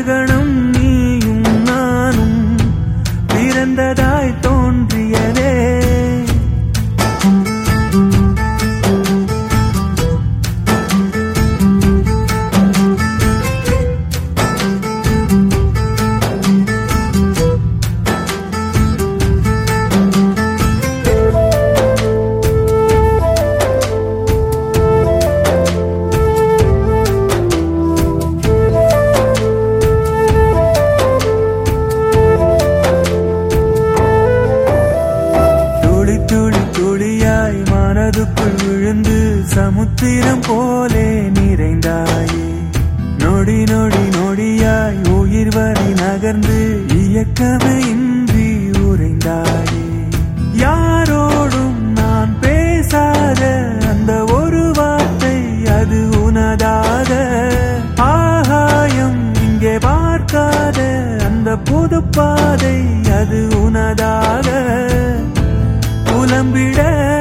மறுகணம் நீயும் நானும் பிறந்ததாய் தோன்றியதே. மனதுக்குள் விழுந்து சமுத்திரம் போலே நிறைந்தாயே. நொடி நொடி நொடியாய் உயிர் வரை நகர்ந்து இயக்கமே இன்றி உறைந்தாயே. யாரோடும் நான் பேசாத அந்த ஒரு வார்த்தை அது உனதாக. ஆகாயம் இங்கே பார்க்காத அந்த புது பாதை அது உனதாக. புலம்பிட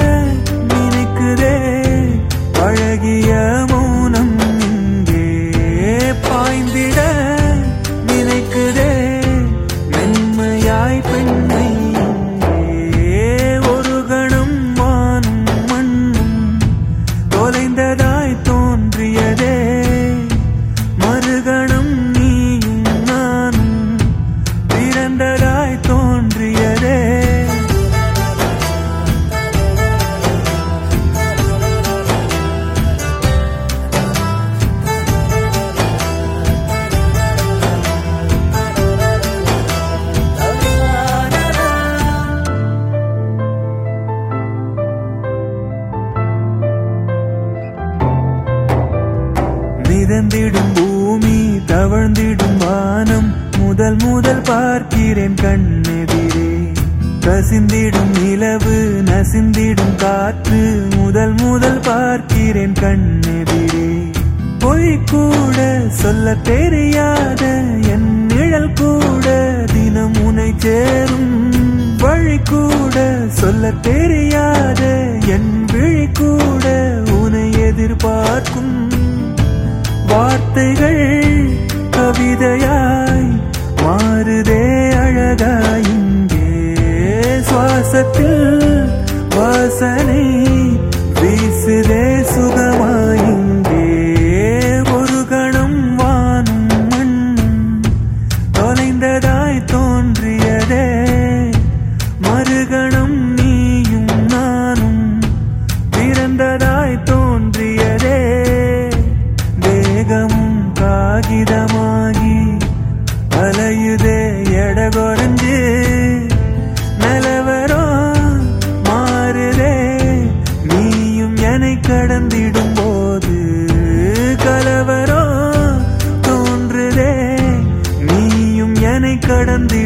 பழகிய மௌனம் இங்கே பாய்ந்திட நினைக்குதே மென்மையாய் பெண்ணை இங்கே. ஒரு கணம் வானும் மண்ணும் தொலைந்ததாய் தோன்றியதே. மறுகணம் நீயும் நானும் பிறந்ததாய் தோன்றியதே. மிதந்திடும் பூமி தவழ்ந்திடும் வானம் முதல் முதல் பார்க்கிறேன் கண்ணெதிரே. கசிந்திடும் நிலவு நசிந்திடும் காற்று முதல் முதல் பார்க்கிறேன் கண்ணெதிரே. பொய் கூட சொல்ல தெரியாத என் நிழல் கூட தினம் உனை சேரும். வழி கூட சொல்ல தெரியாத என் விழி கூட உனை எதிர்பார்க்கும். வார்த்தைகள் கவிதையாய் மாறுதே அழகாய் இங்கே. சுவாசத்தில் வாசனை வீசுதே சுகமாய் இங்கே. ஒரு கணம் வானும் மண்ணும் தொலைந்ததாய் தோன்றியதே. மறுகணம் நீயும் நானும் பிறந்ததாய் தோன்றியதே. தேகமும் காகிதமாகி அலையுதே எட குறைஞ்சு. நிலவரம் மாறுதே நீயும் என்னை கடந்திடும் போது. கலவரம் தோன்றுதே நீயும் என்னை கடந்து